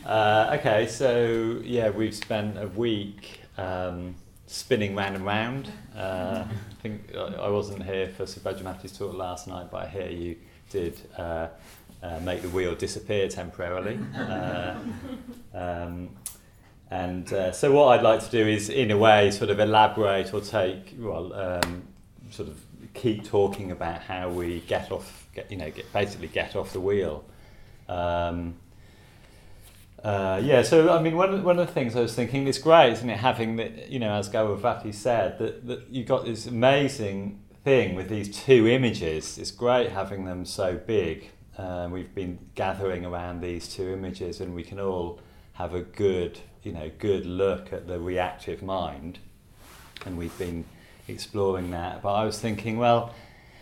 Okay, so yeah, we've spent a week spinning round and round. I think I wasn't here for Sir Badger Matthews' talk last night, but I hear you did make the wheel disappear temporarily. So what I'd like to do is, in a way, sort of elaborate or sort of keep talking about how we get off the wheel. So I mean, one of the things I was thinking, it's great, isn't it, having that, as Gawavati said, that you've got this amazing thing with these two images. It's great having them so big. We've been gathering around these two images, and we can all have a good look at the reactive mind, and we've been exploring that. But I was thinking, well,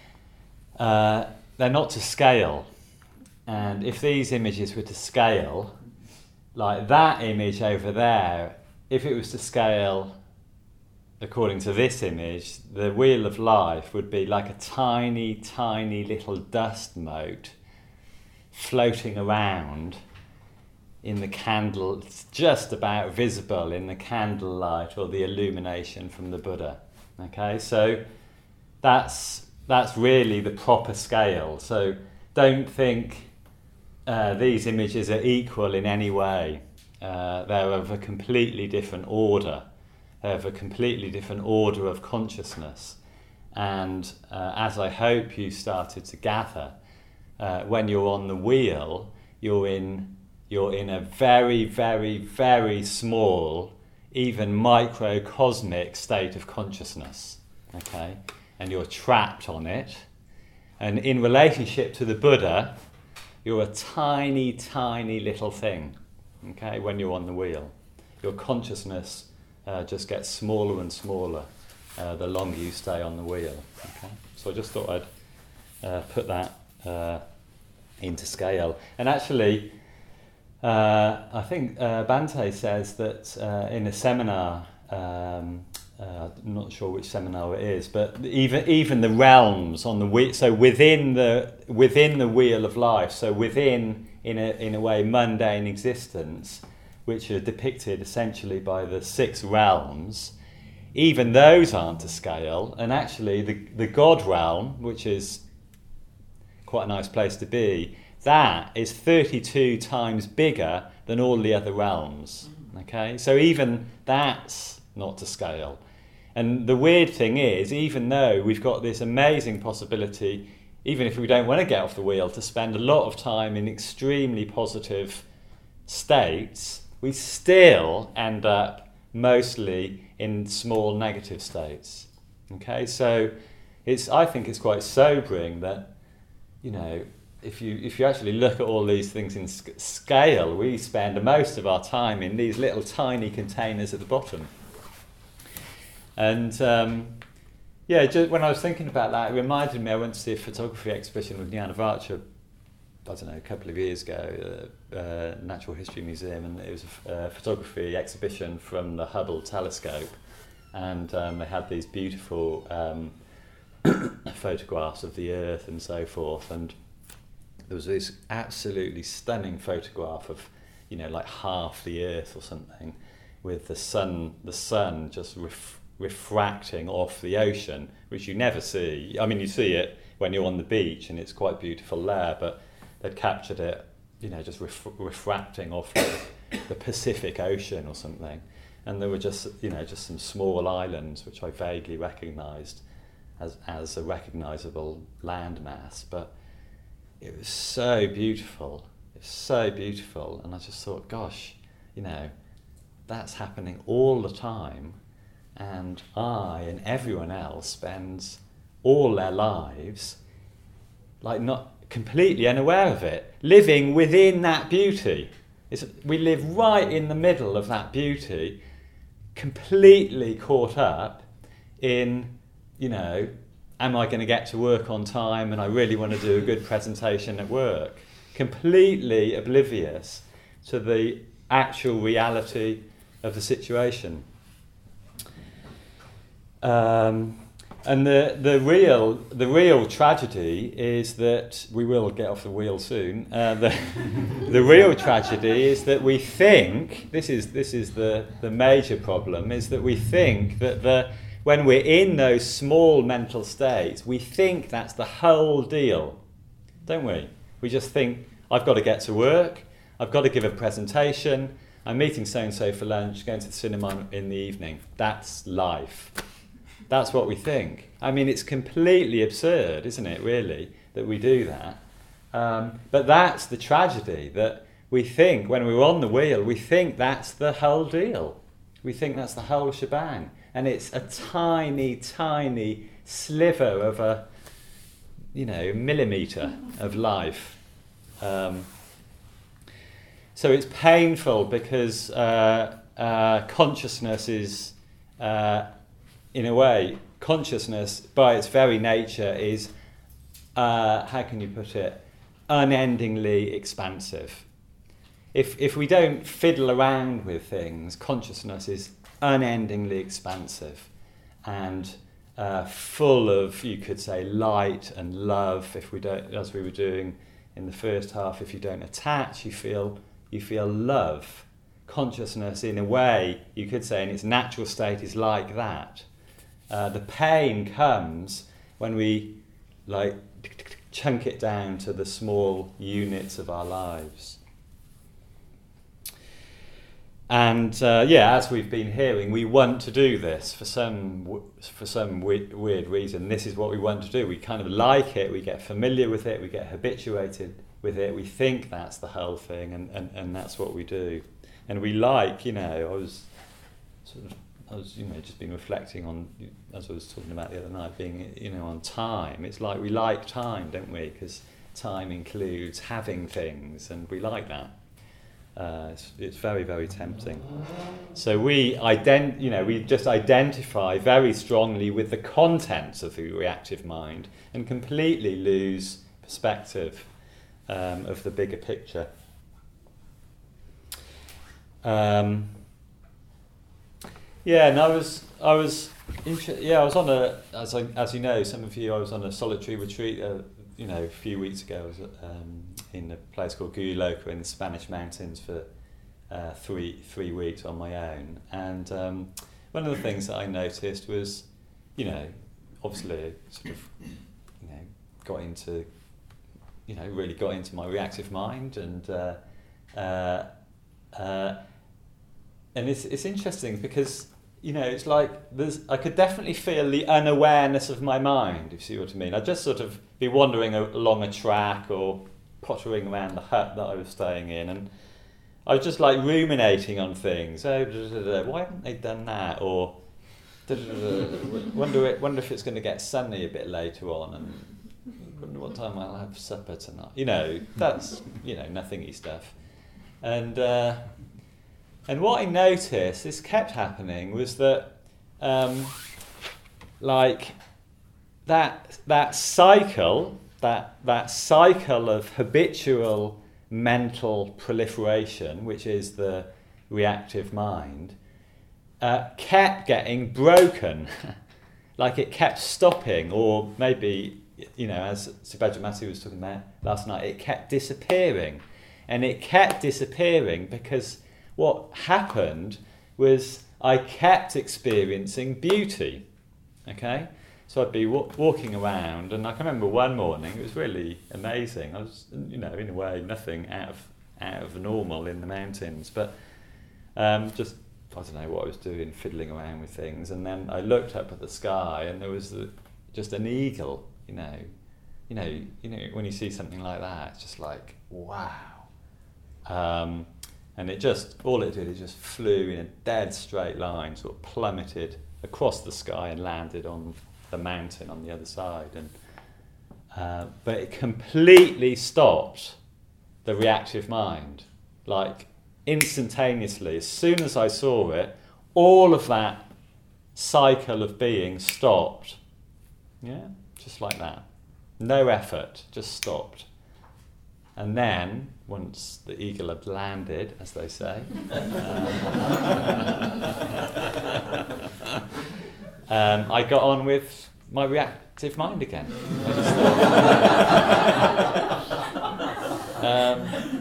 they're not to scale, and if these images were to scale, like that image over there, if it was to scale according to this image, the wheel of life would be like a tiny, tiny little dust mote floating around in the candle. It's just about visible in the candlelight or the illumination from the Buddha. Okay, so that's really the proper scale. So don't think these images are equal in any way. They're of a completely different order. They're of a completely different order of consciousness. And as I hope you started to gather, when you're on the wheel, you're in a very, very, very small, even microcosmic state of consciousness. Okay, and you're trapped on it. And in relationship to the Buddha, you're a tiny, tiny little thing, okay, when you're on the wheel. Your consciousness just gets smaller and smaller the longer you stay on the wheel. Okay? So I just thought I'd put that into scale. And actually, I think Bhante says that in a seminar, I'm not sure which seminar it is, but even the realms on the wheel. So within the wheel of life, so within in a way mundane existence, which are depicted essentially by the 6 realms, even those aren't to scale. And actually, the God realm, which is quite a nice place to be, that is 32 times bigger than all the other realms. Okay, so even that's not to scale. And the weird thing is, even though we've got this amazing possibility, even if we don't want to get off the wheel, to spend a lot of time in extremely positive states, we still end up mostly in small negative states. Okay, so I think it's quite sobering that, if you actually look at all these things in scale, we spend most of our time in these little tiny containers at the bottom. And just when I was thinking about that, it reminded me, I went to see a photography exhibition with Jnanavacha, I don't know, a couple of years ago, Natural History Museum, and it was a photography exhibition from the Hubble telescope, and they had these beautiful photographs of the Earth and so forth, and there was this absolutely stunning photograph of, like half the Earth or something, with the sun just refracting off the ocean, which you never see. I mean, you see it when you're on the beach, and it's quite beautiful there, but they'd captured it, just refracting off the Pacific Ocean or something. And there were just some small islands, which I vaguely recognised as a recognisable landmass, but it was so beautiful. It's so beautiful, and I just thought, gosh, that's happening all the time, and I and everyone else spends all their lives like not completely unaware of it, living within that beauty. We live right in the middle of that beauty, completely caught up in, am I going to get to work on time, and I really want to do a good presentation at work. Completely oblivious to the actual reality of the situation. And the real tragedy is that we will get off the wheel soon. The real tragedy is that we think this is the major problem, is that we think that when we're in those small mental states, we think that's the whole deal, don't we? We just think, I've got to get to work, I've got to give a presentation, I'm meeting so-and-so for lunch, going to the cinema in the evening. That's life. That's what we think. I mean, it's completely absurd, isn't it, really, that we do that? But that's the tragedy, that we think, when we're on the wheel, we think that's the whole deal. We think that's the whole shebang. And it's a tiny, tiny sliver of a, millimetre of life. So it's painful because consciousness is... in a way, consciousness, by its very nature, is, how can you put it, unendingly expansive. If we don't fiddle around with things, consciousness is unendingly expansive and full of, you could say, light and love. If we don't, as we were doing in the first half, if you don't attach, you feel love. Consciousness, in a way, you could say, in its natural state, is like that. The pain comes when we chunk it down to the small units of our lives. And as we've been hearing, we want to do this for some weird reason. This is what we want to do. We kind of like it. We get familiar with it. We get habituated with it. We think that's the whole thing, and that's what we do. And we like, I was just been reflecting on, as I was talking about the other night, being, on time. It's like we like time, don't we? Because time includes having things, and we like that. It's very, very tempting. So we just identify very strongly with the contents of the reactive mind and completely lose perspective of the bigger picture. And I was on as you know, some of you, I was on a solitary retreat, a few weeks ago. I was in a place called Guyuloca in the Spanish mountains for 3 weeks on my own. And one of the things that I noticed was, obviously sort of, really got into my reactive mind, and it's interesting because, it's like I could definitely feel the unawareness of my mind, if you see what I mean. I'd just sort of be wandering along a track or pottering around the hut that I was staying in, and I was just ruminating on things. Why haven't they done that? Or wonder if it's going to get sunny a bit later on, and wonder what time I'll have supper tonight. That's nothingy stuff. And what I noticed, this kept happening, was that that cycle of habitual mental proliferation, which is the reactive mind, kept getting broken. It kept stopping, or maybe, as Subhajamati was talking about last night, it kept disappearing. And it kept disappearing because what happened was I kept experiencing beauty. Okay? So I'd be walking around, and I can remember one morning, it was really amazing. I was, in a way, nothing out of the normal in the mountains, but just, I don't know what I was doing, fiddling around with things, and then I looked up at the sky, and there was just an eagle. When you see something like that, it's just like, wow. And all it did is just flew in a dead straight line, sort of plummeted across the sky and landed on the mountain on the other side. And but it completely stopped the reactive mind. Instantaneously, as soon as I saw it, all of that cycle of being stopped. Yeah, just like that. No effort, just stopped. And then, once the eagle had landed, as they say, I got on with my reactive mind again. I just thought,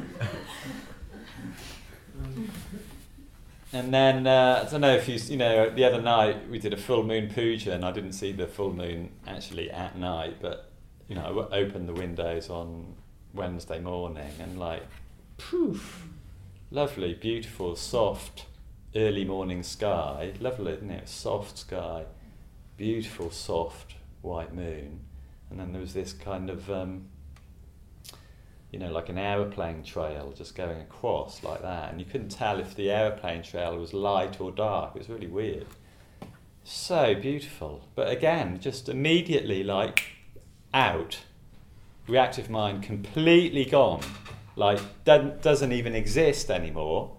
and then I don't know if you know, the other night we did a full moon puja, and I didn't see the full moon actually at night, but you know, I opened the windows on Wednesday morning, and like, poof, lovely, beautiful, soft, early morning sky, lovely, isn't it? Soft sky, beautiful, soft, white moon, and then there was this kind of, you know, like an aeroplane trail just going across like that, and you couldn't tell if the aeroplane trail was light or dark. It was really weird. So beautiful, but again, just immediately like out, reactive mind completely gone, like doesn't even exist anymore.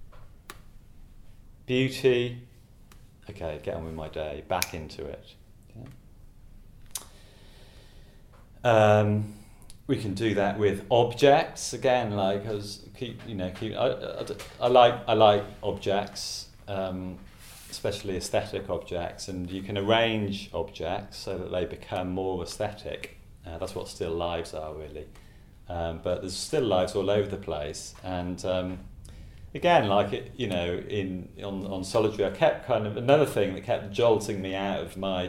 Beauty, okay, get on with my day, back into it. Yeah. We can do that with objects again. Like I like objects, especially aesthetic objects, and you can arrange objects so that they become more aesthetic. That's what still lives are really. But there's still lives all over the place, and again, like it, you know, on solitary, I kept kind of another thing that kept jolting me out of my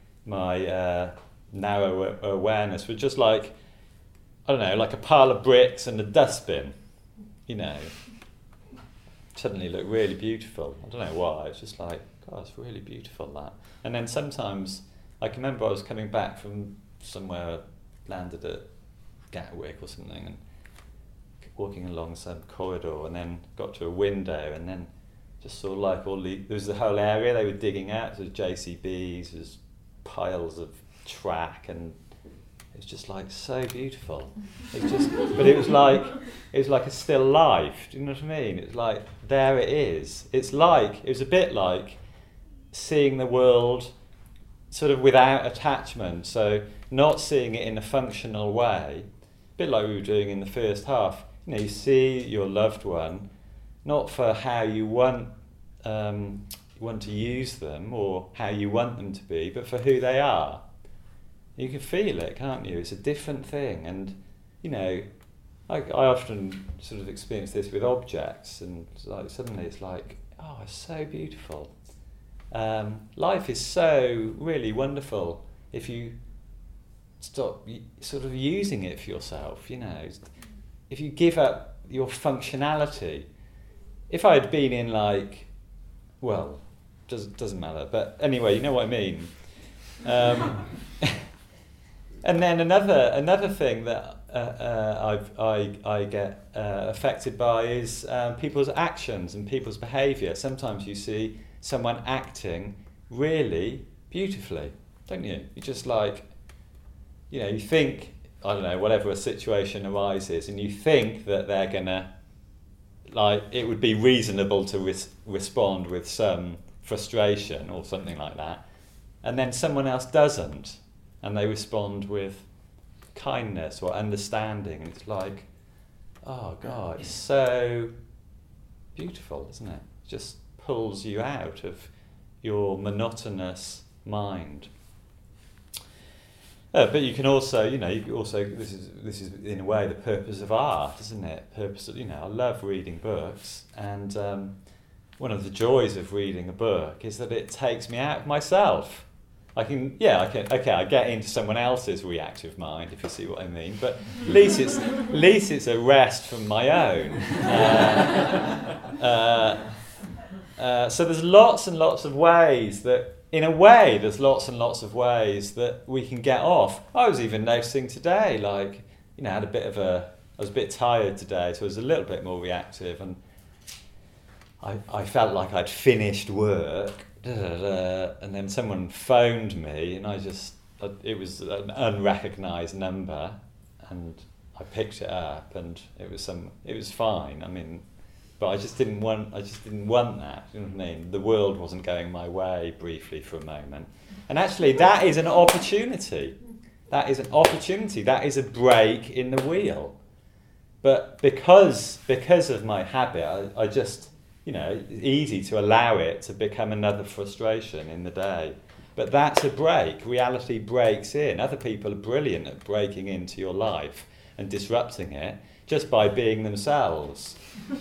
narrow awareness was just like, I don't know, like a pile of bricks and a dustbin, you know, suddenly look really beautiful. I don't know why, it's just like, God, it's really beautiful, that. And then sometimes, I can remember I was coming back from somewhere, landed at Gatwick or something, and walking along some corridor, and then got to a window, and then just saw like there was the whole area they were digging out, there was JCBs, there's piles of track, and it was just like so beautiful. But it was like a still life. Do you know what I mean? It's like there it is. It was a bit like seeing the world sort of without attachment. So not seeing it in a functional way. A bit like we were doing in the first half. You know, you see your loved one not for how you want to use them or how you want them to be, but for who they are. You can feel it, can't you? It's a different thing, and you know, I often sort of experience this with objects, and like suddenly it's like, oh, it's so beautiful. Life is so really wonderful if you stop sort of using it for yourself. You know, if you give up your functionality. If I had been in like, well, doesn't matter, but anyway, you know what I mean. And then another thing that I get affected by is people's actions and people's behaviour. Sometimes you see someone acting really beautifully, don't you? You just like, you know, you think, I don't know, whatever a situation arises, and you think that they're gonna, like, it would be reasonable to respond with some frustration or something like that, and then someone else doesn't. And they respond with kindness or understanding. And it's like, oh God, it's so beautiful, isn't it? It just pulls you out of your monotonous mind. But you can also, you know, this is in a way the purpose of art, isn't it? Purpose of, you know, I love reading books, and one of the joys of reading a book is that it takes me out of myself. I get into someone else's reactive mind, if you see what I mean. But at least it's a rest from my own. So there's lots and lots of ways that, in a way, there's lots and lots of ways that we can get off. I was even noticing today, like, you know, I was a bit tired today, so I was a little bit more reactive, and I felt like I'd finished work. And then someone phoned me, and it was an unrecognised number, and I picked it up, and it was fine. I mean, but I just didn't want that. You know what I mean? The world wasn't going my way briefly for a moment, and actually that is an opportunity. That is an opportunity. That is a break in the wheel. But because of my habit, I just, you know, it's easy to allow it to become another frustration in the day. But that's a break. Reality breaks in. Other people are brilliant at breaking into your life and disrupting it just by being themselves.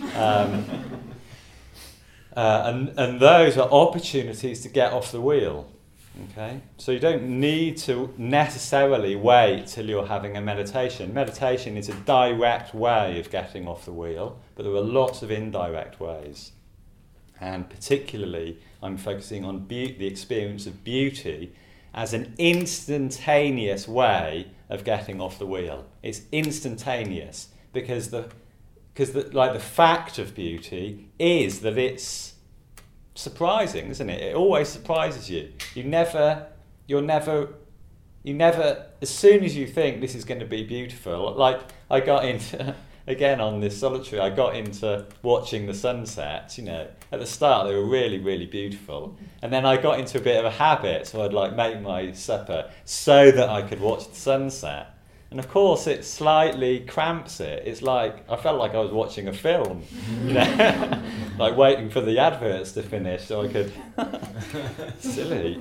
And those are opportunities to get off the wheel. Okay? So you don't need to necessarily wait till you're having a meditation. Meditation is a direct way of getting off the wheel, but there are lots of indirect ways. And particularly, I'm focusing on the experience of beauty as an instantaneous way of getting off the wheel. It's instantaneous because the fact of beauty is that it's surprising, isn't it? It always surprises you. You're never, as soon as you think this is going to be beautiful, like I got into, again on this solitary, I got into watching the sunsets, at the start they were really, really beautiful. And then I got into a bit of a habit, so I'd like make my supper so that I could watch the sunset. And of course it slightly cramps it. It's like, I felt like I was watching a film, like waiting for the adverts to finish so I could, silly.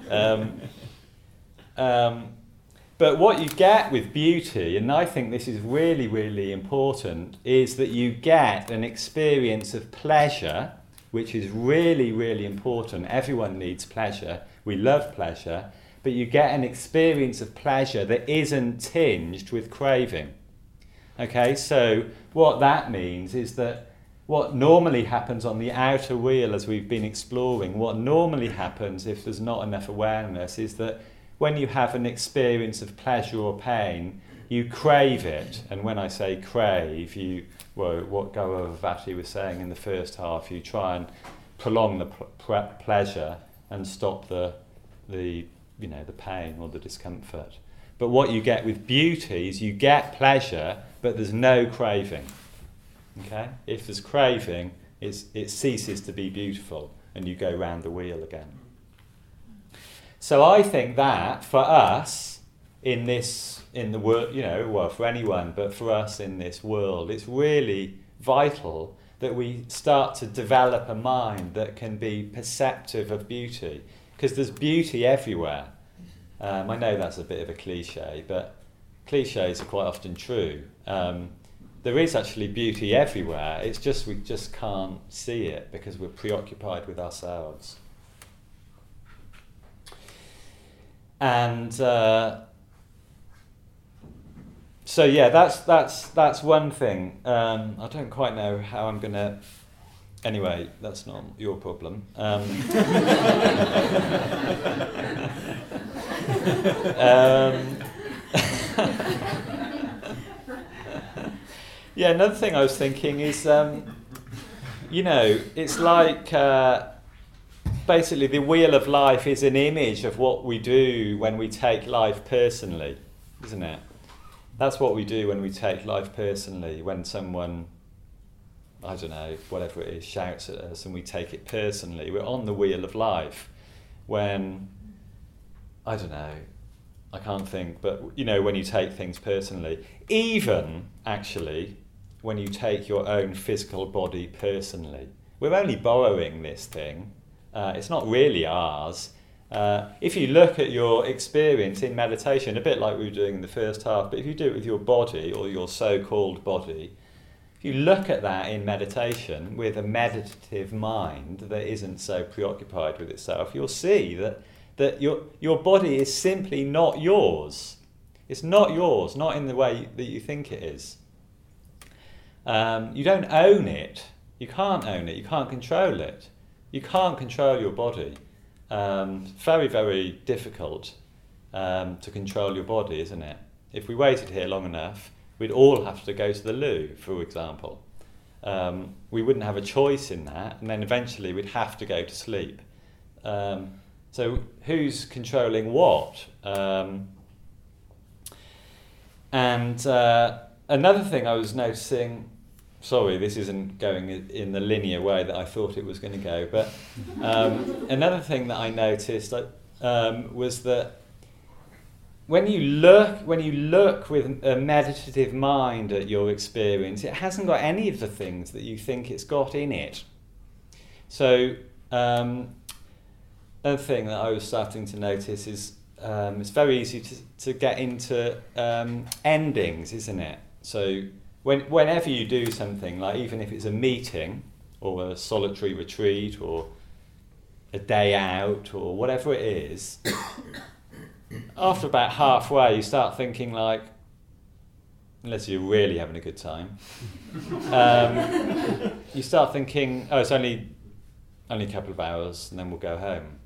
But what you get with beauty, and I think this is really, really important, is that you get an experience of pleasure, which is really, really important. Everyone needs pleasure. We love pleasure. But you get an experience of pleasure that isn't tinged with craving. Okay, so what that means is that what normally happens on the outer wheel, as we've been exploring, what normally happens if there's not enough awareness is that when you have an experience of pleasure or pain, you crave it. And when I say crave, what Gauravati was saying in the first half, you try and prolong the pleasure and stop the pain or the discomfort. But what you get with beauty is you get pleasure, but there's no craving. Okay? If there's craving, it ceases to be beautiful, and you go round the wheel again. So I think that for us in the world, for anyone, but for us in this world, it's really vital that we start to develop a mind that can be perceptive of beauty. Because there's beauty everywhere. I know that's a bit of a cliche, but cliches are quite often true. There is actually beauty everywhere. It's just we just can't see it because we're preoccupied with ourselves. And that's one thing. I don't quite know how I'm going to. Anyway, that's not your problem. Another thing I was thinking is, it's like basically the wheel of life is an image of what we do when we take life personally, isn't it? That's what we do when we take life personally, when someone, I don't know, whatever it is, shouts at us and we take it personally. We're on the wheel of life. When, I don't know, I can't think, but when you take things personally, even actually when you take your own physical body personally. We're only borrowing this thing. It's not really ours. If you look at your experience in meditation, a bit like we were doing in the first half, but if you do it with your body or your so-called body, if you look at that in meditation with a meditative mind that isn't so preoccupied with itself, you'll see that your body is simply not yours. It's not yours, not in the way that you think it is. You don't own it. You can't own it. You can't control it. You can't control your body. Very, very difficult to control your body, isn't it? If we waited here long enough, we'd all have to go to the loo, for example. We wouldn't have a choice in that, and then eventually we'd have to go to sleep. So who's controlling what? And another thing I was noticing, sorry, this isn't going in the linear way that I thought it was going to go, but another thing that I noticed was that when you look with a meditative mind at your experience, it hasn't got any of the things that you think it's got in it. So other thing that I was starting to notice is it's very easy to get into endings, isn't it? So whenever you do something, like even if it's a meeting or a solitary retreat or a day out or whatever it is, after about halfway you start thinking like, unless you're really having a good time, you start thinking, oh, it's only a couple of hours and then we'll go home.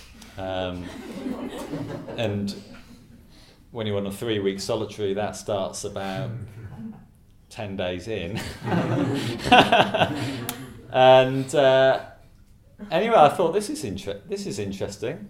And when you're on a 3-week solitary, that starts about 10 days in. And anyway, I thought this is interesting.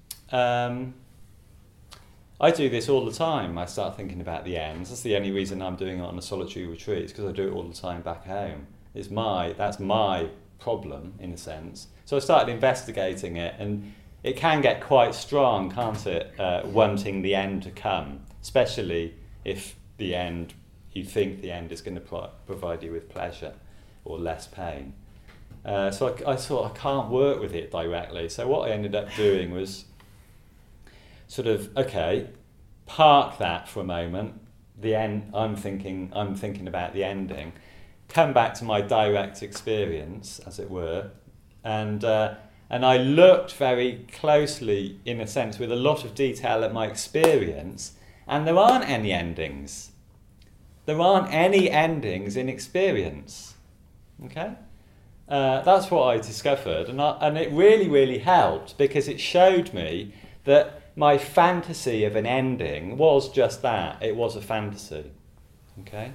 I do this all the time. I start thinking about the ends. That's the only reason I'm doing it on a solitary retreat, is because I do it all the time back home. That's my problem, in a sense. So I started investigating it, and it can get quite strong, can't it? Wanting the end to come, especially if you think the end is going to provide you with pleasure or less pain. So I thought I can't work with it directly. So what I ended up doing was sort of, okay, park that for a moment. The end. I'm thinking about the ending. Come back to my direct experience, as it were, and I looked very closely, in a sense, with a lot of detail at my experience, and there aren't any endings. There aren't any endings in experience. Okay. That's what I discovered, and it really, really helped, because it showed me that my fantasy of an ending was just that. It was a fantasy. Okay?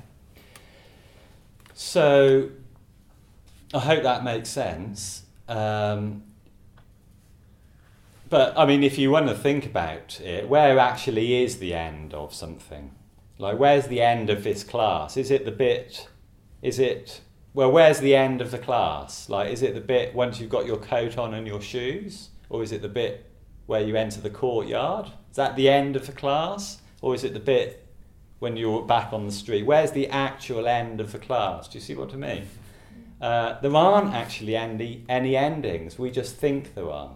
So, I hope that makes sense. But, I mean, if you want to think about it, where actually is the end of something? Like, where's the end of this class? Where's the end of the class? Like, is it the bit once you've got your coat on and your shoes? Or is it the bit where you enter the courtyard? Is that the end of the class? Or is it the bit when you're back on the street? Where's the actual end of the class? Do you see what I mean? There aren't actually any endings. We just think there are.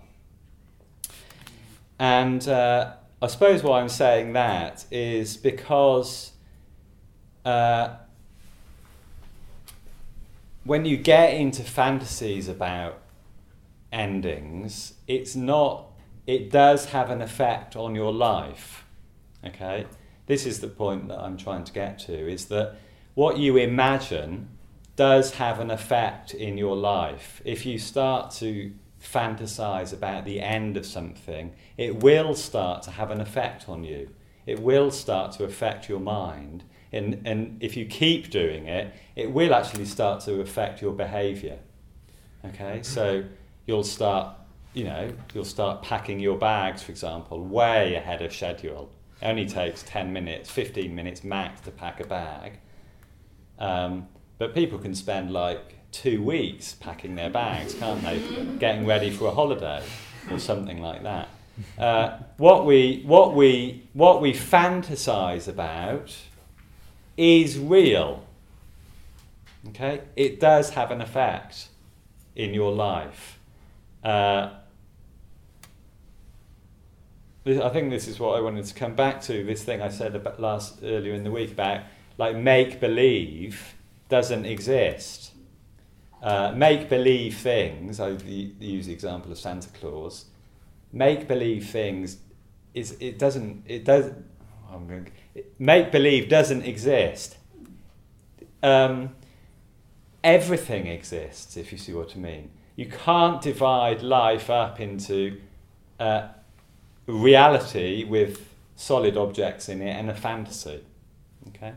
And I suppose why I'm saying that is because when you get into fantasies about endings, it does have an effect on your life. Okay? This is the point that I'm trying to get to, is that what you imagine does have an effect in your life. If you start to fantasize about the end of something, it will start to have an effect on you. It will start to affect your mind. And if you keep doing it, it will actually start to affect your behavior. Okay? So you'll start packing your bags, for example, way ahead of schedule. It only takes 10 minutes, 15 minutes max to pack a bag. But people can spend like 2 weeks packing their bags, can't they? Getting ready for a holiday or something like that. What we fantasize about is real. Okay? It does have an effect in your life. I think this is what I wanted to come back to, this thing I said earlier in the week about, like, make-believe doesn't exist. Make-believe things, I use the example of Santa Claus, make-believe things make-believe doesn't exist. Everything exists, if you see what I mean. You can't divide life up into reality with solid objects in it and a fantasy. Okay?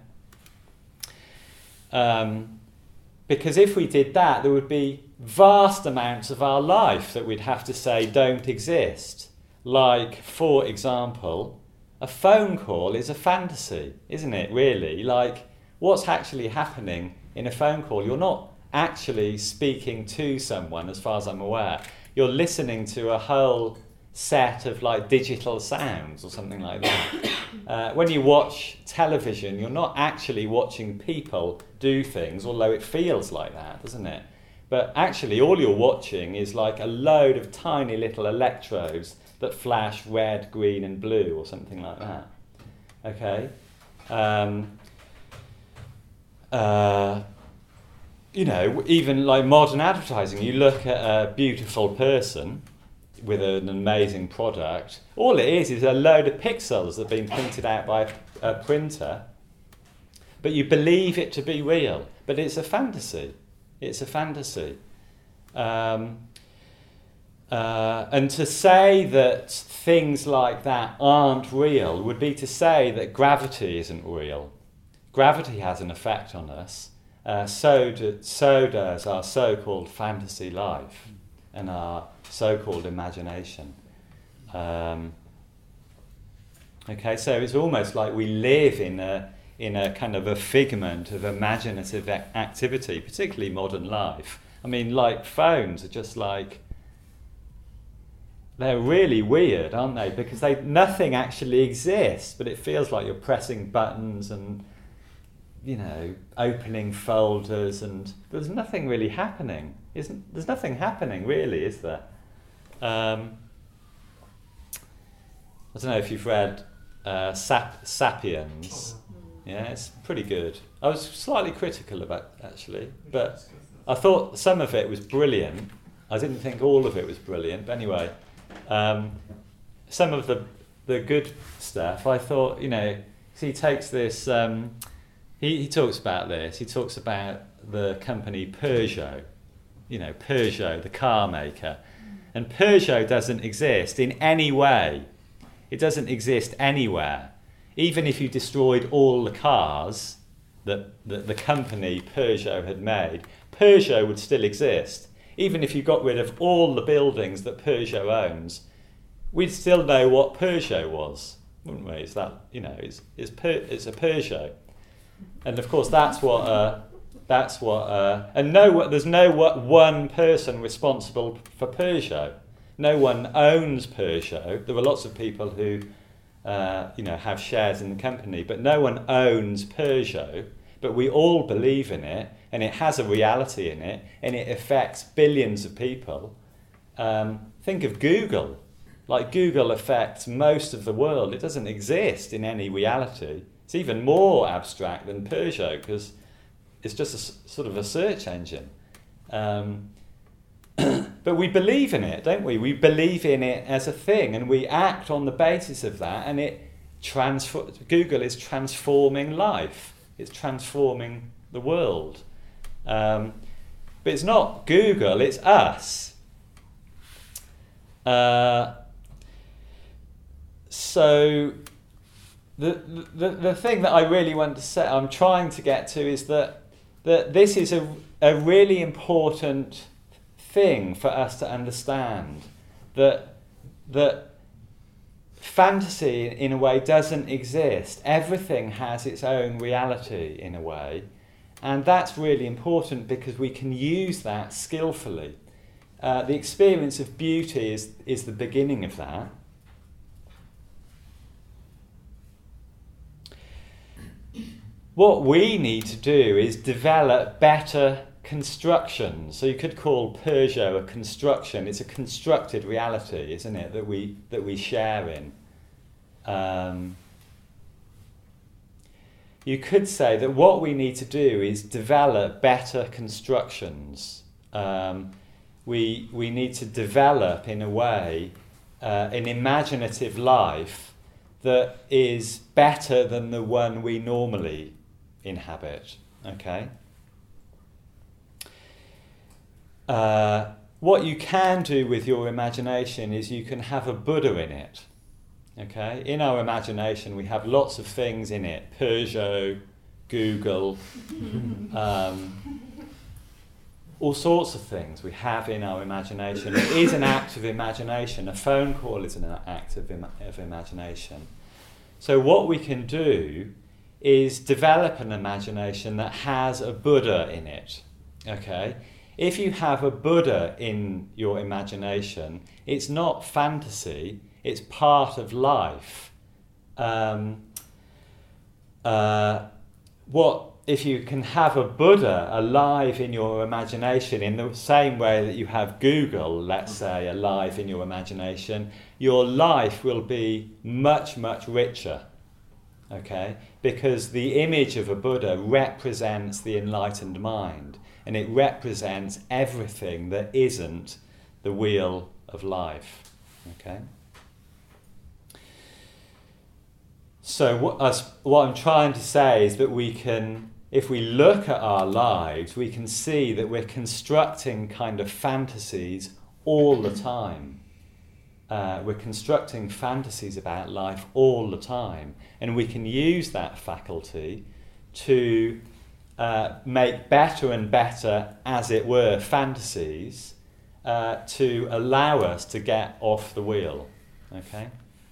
Because if we did that, there would be vast amounts of our life that we'd have to say don't exist. Like, for example, a phone call is a fantasy, isn't it, really? Like, what's actually happening in a phone call? You're not actually speaking to someone, as far as I'm aware. You're listening to a whole set of like digital sounds or something like that. When you watch television, you're not actually watching people do things, although it feels like that, doesn't it? But actually all you're watching is like a load of tiny little electrodes that flash red, green and blue or something like that. Okay? You know, even like modern advertising, you look at a beautiful person with an amazing product, all it is a load of pixels that have been printed out by a printer, but you believe it to be real, but it's a fantasy. It's a fantasy. And to say that things like that aren't real would be to say that gravity isn't real. Gravity has an effect on us. So does our so-called fantasy life and our so-called imagination. Okay, so it's almost like we live in a kind of a figment of imaginative activity, particularly modern life. I mean, like phones are just like, they're really weird, aren't they? Because nothing actually exists, but it feels like you're pressing buttons and, you know, opening folders, and there's nothing really happening. There's nothing happening really, is there? I don't know if you've read Sapiens. Yeah, it's pretty good. I was slightly critical about it, actually, but I thought some of it was brilliant. I didn't think all of it was brilliant, but anyway, some of the good stuff, I thought, you know, he takes this, he talks about this, he talks about the company Peugeot, you know, Peugeot, the car maker, and Peugeot doesn't exist in any way. It doesn't exist anywhere. Even if you destroyed all the cars that the company Peugeot had made, Peugeot would still exist. Even if you got rid of all the buildings that Peugeot owns, we'd still know what Peugeot was, wouldn't we? It's that, you know, it's a Peugeot, and of course there's no one person responsible for Peugeot. No one owns Peugeot. There were lots of people who have shares in the company, but no one owns Peugeot. But we all believe in it, and it has a reality in it, and it affects billions of people. Think of Google. Like, Google affects most of the world. It doesn't exist in any reality. It's even more abstract than Peugeot, because it's just a sort of a search engine. But we believe in it, don't we? We believe in it as a thing, and we act on the basis of that, and Google is transforming life. It's transforming the world. But it's not Google, it's us. So the thing that I really want to say, I'm trying to get to, is that this is a really important thing for us to understand, that fantasy in a way doesn't exist. Everything has its own reality in a way, and that's really important because we can use that skillfully. The experience of beauty is the beginning of that. What we need to do is develop better constructions. So you could call Peugeot a construction. It's a constructed reality, isn't it, that we share in. You could say that what we need to do is develop better constructions. We need to develop, in a way, an imaginative life that is better than the one we normally inhabit. Okay? What you can do with your imagination is you can have a Buddha in it. Okay? In our imagination we have lots of things in it. Peugeot, Google, all sorts of things we have in our imagination. It is an act of imagination. A phone call is an act of imagination. So what we can do is develop an imagination that has a Buddha in it. Okay? If you have a Buddha in your imagination, it's not fantasy, it's part of life. What if you can have a Buddha alive in your imagination in the same way that you have Google, let's say, alive in your imagination, your life will be much, much richer, okay? Because the image of a Buddha represents the enlightened mind, and it represents everything that isn't the wheel of life, okay? So what I'm trying to say is that we can, if we look at our lives, we can see that we're constructing kind of fantasies all the time. We're constructing fantasies about life all the time. And we can use that faculty to make better and better, as it were, fantasies to allow us to get off the wheel. Okay?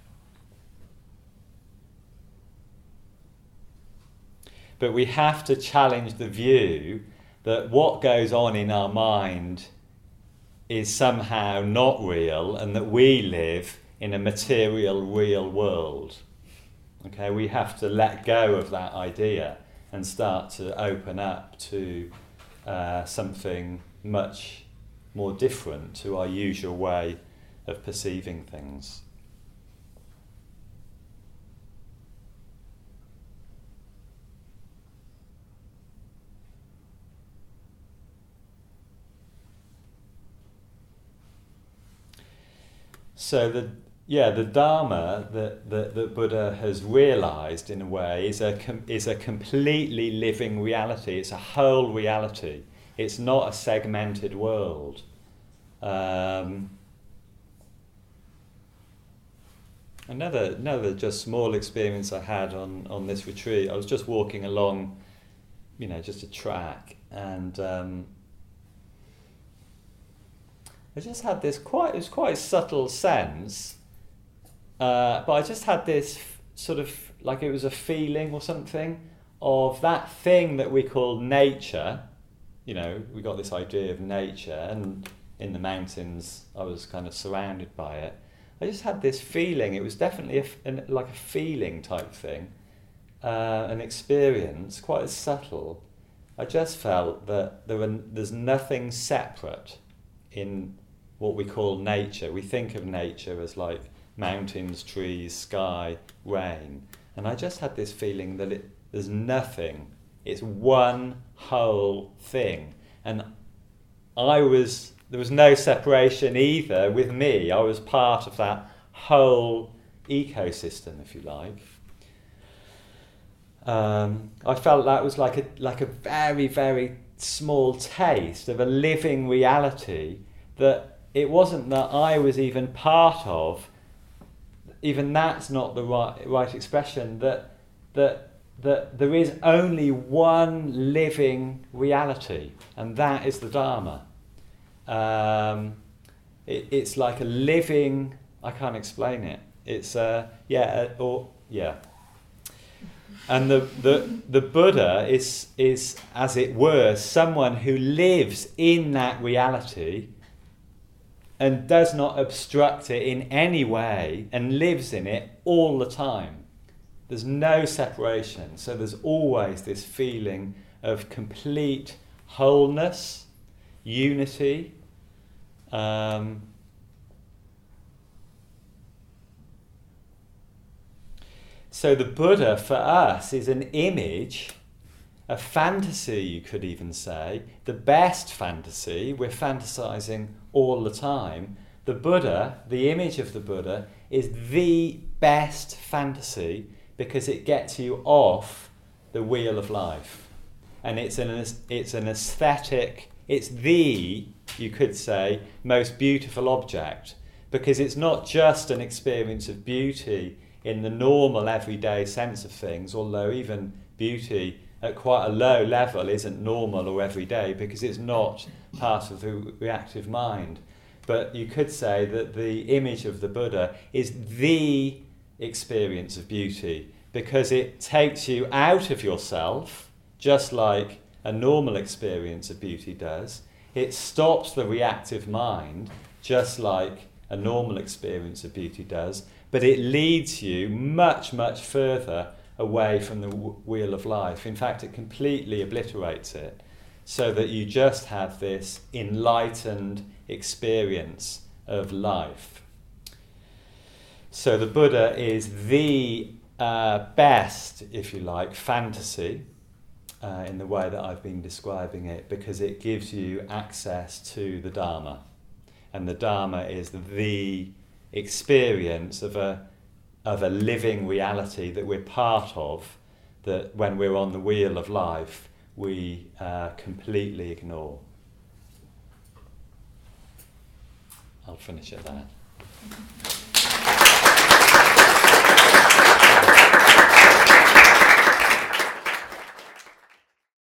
But we have to challenge the view that what goes on in our mind is somehow not real and that we live in a material, real world. Okay, we have to let go of that idea and start to open up to something much more different to our usual way of perceiving things. So the Dharma that Buddha has realized in a way is a completely living reality. It's a whole reality. It's not a segmented world. Another just small experience I had on this retreat. I was just walking along, just a track, and I just had this quite a subtle sense, but I just had this sort of, like it was a feeling or something, of that thing that we call nature. We got this idea of nature, and in the mountains I was kind of surrounded by it. I just had this feeling. It was definitely like a feeling type thing, an experience, quite subtle. I just felt that there's nothing separate in what we call nature. We think of nature as like mountains, trees, sky, rain. And I just had this feeling that there's nothing. It's one whole thing. And there was no separation either with me. I was part of that whole ecosystem, if you like. I felt that was like a very, very small taste of a living reality that it wasn't that I was even part of. Even that's not the right expression. That there is only one living reality, and that is the Dharma. It's like a living. I can't explain it. It's And the Buddha is as it were someone who lives in that reality and does not obstruct it in any way and lives in it all the time. There's no separation, so there's always this feeling of complete wholeness, unity. So the Buddha for us is an image, a fantasy, you could even say, the best fantasy. We're fantasizing all the time. The Buddha, the image of the Buddha, is the best fantasy because it gets you off the wheel of life. And it's an aesthetic, it's the, you could say, most beautiful object, because it's not just an experience of beauty in the normal everyday sense of things, although even beauty at quite a low level isn't normal or everyday because it's not part of the reactive mind. But you could say that the image of the Buddha is the experience of beauty because it takes you out of yourself, just like a normal experience of beauty does. It stops the reactive mind, just like a normal experience of beauty does, but it leads you much, much further away from the wheel of life. In fact, it completely obliterates it, so that you just have this enlightened experience of life. So the Buddha is the best, if you like, fantasy in the way that I've been describing it, because it gives you access to the Dharma. And the Dharma is the experience of a living reality that we're part of, that when we're on the wheel of life, we completely ignore. I'll finish at that.